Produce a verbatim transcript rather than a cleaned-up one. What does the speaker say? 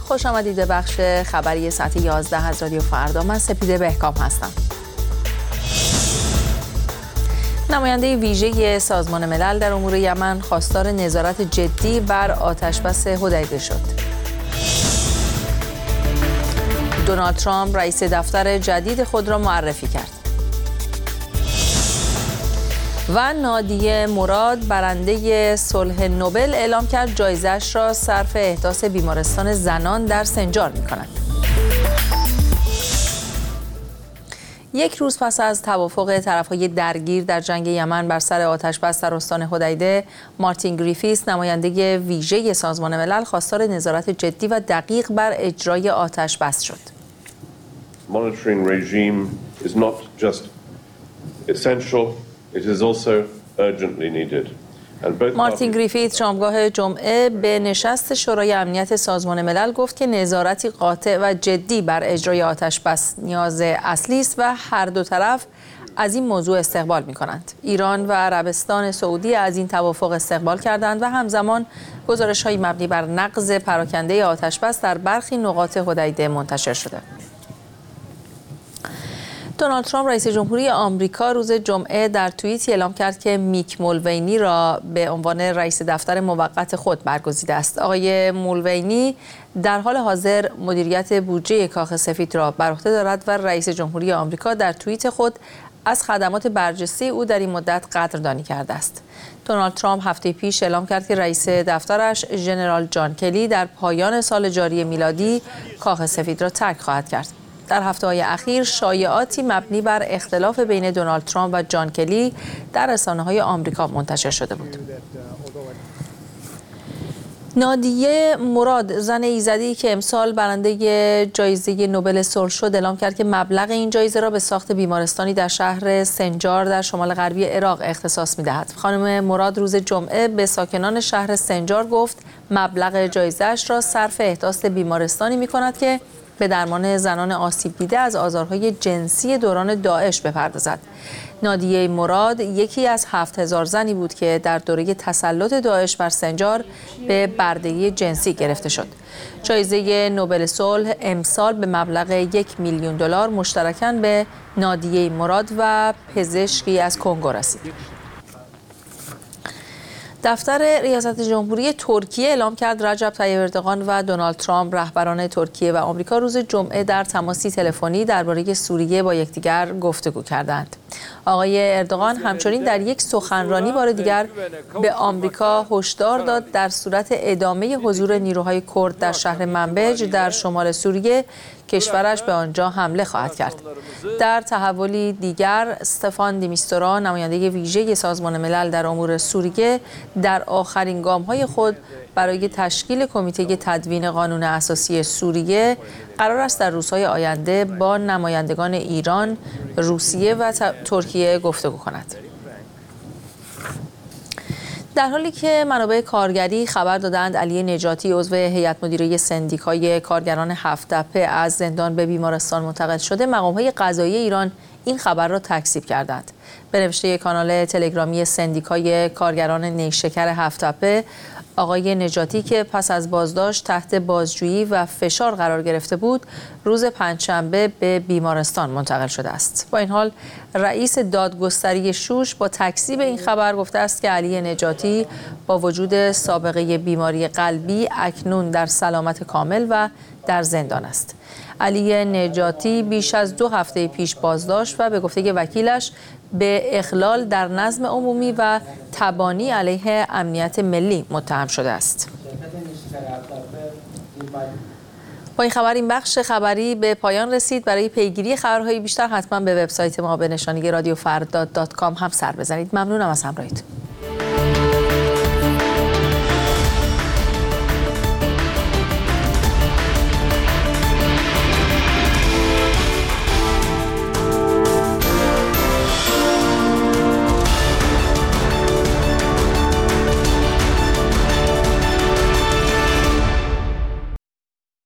خوش آمدید به بخش خبری ساعت یازده از رادیو فردا. من سپیده بهکام هستم. نماینده ویژه سازمان ملل در امور یمن خواستار نظارت جدی بر آتشبس حدیده شد. دونالد ترامپ رئیس دفتر جدید خود را معرفی کرد. و نادیه مراد برنده صلح نوبل اعلام کرد جایزه‌اش را صرف احداث بیمارستان زنان در سنجار می‌کند. یک روز پس از توافق طرف‌های درگیر در جنگ یمن بر سر آتش‌بس در استان حدیده، مارتین گریفیث نماینده ویژه سازمان ملل خواستار نظارت جدی و دقیق بر اجرای آتش‌بس شد. Monitoring regime is not just essential, it is also urgently needed. مارتین گریفیث شامگاه جمعه به نشست شورای امنیت سازمان ملل گفت که نظارتی قاطع و جدی بر اجرای آتش‌بس نیاز اصلی است و هر دو طرف از این موضوع استقبال می‌کنند. ایران و عربستان سعودی از این توافق استقبال کردند و همزمان گزارش‌های مبنی بر نقض پراکنده آتش‌بس در برخی نقاط حدیده منتشر شده. دونالد ترامپ رئیس جمهوری آمریکا روز جمعه در توییتی اعلام کرد که میک مولوینی را به عنوان رئیس دفتر موقت خود برگزیده است. آقای مولوینی در حال حاضر مدیریت بودجه کاخ سفید را بر عهده دارد و رئیس جمهوری آمریکا در توییت خود از خدمات برجسته او در این مدت قدردانی کرده است. دونالد ترامپ هفته پیش اعلام کرد که رئیس دفترش ژنرال جان کلی در پایان سال جاری میلادی کاخ سفید را ترک خواهد کرد. در هفته‌های اخیر شایعاتی مبنی بر اختلاف بین دونالد ترامپ و جان کلی در رسانه‌های آمریکا منتشر شده بود. نادیه مراد، زن ایزدی که امسال برنده جایزه نوبل صلح شد، اعلام کرد که مبلغ این جایزه را به ساخت بیمارستانی در شهر سنجار در شمال غربی عراق اختصاص می‌دهد. خانم مراد روز جمعه به ساکنان شهر سنجار گفت مبلغ جایزه‌اش را صرف احداث بیمارستانی می‌کند که به درمان زنان آسیب دیده از آزارهای جنسی دوران داعش بپردازد. نادیه مراد یکی از هفت هزار زنی بود که در دوره تسلط داعش بر سنجار به بردگی جنسی گرفته شد. جایزه نوبل صلح امسال به مبلغ یک میلیون دلار مشترکاً به نادیه مراد و پزشکی از کنگو رسید. دفتر ریاست جمهوری ترکیه اعلام کرد رجب طیب اردوغان و دونالد ترامپ رهبران ترکیه و آمریکا روز جمعه در تماسی تلفنی درباره سوریه با یکدیگر گفتگو کردند. آقای اردوغان همچنین در یک سخنرانی بار دیگر به آمریکا هشدار داد در صورت ادامه حضور نیروهای کرد در شهر منبج در شمال سوریه کشورش به آنجا حمله خواهد کرد. در تحولی دیگر، استفان دی میستورا نماینده ویژه سازمان ملل در امور سوریه در آخرین گام‌های خود برای تشکیل کمیته تدوین قانون اساسی سوریه قرار است در روزهای آینده با نمایندگان ایران، روسیه و ترکیه گفتگو کند. در حالی که منابع کارگری خبر دادند علی نجاتی عضو هیئت مدیره سندیکای کارگران هفت تپه از زندان به بیمارستان منتقل شده، مقام‌های قضایی ایران این خبر را تکذیب کردند. به نوشته کانال تلگرامی سندیکای کارگران نیشکر هفت تپه، آقای نجاتی که پس از بازداشت تحت بازجویی و فشار قرار گرفته بود، روز پنجشنبه به بیمارستان منتقل شده است. با این حال رئیس دادگستری شوش با تکذیب این خبر گفته است که علی نجاتی با وجود سابقه بیماری قلبی اکنون در سلامت کامل و در زندان است. علی نجاتی بیش از دو هفته پیش بازداشت و به گفته وکیلش به اخلال در نظم عمومی و تبانی علیه امنیت ملی متهم شده است. با این خبر این بخش خبری به پایان رسید. برای پیگیری خبرهای بیشتر حتما به وبسایت ما به نشانی رادیو فردا دات کام هم سر بزنید. ممنونم از همراهیتون.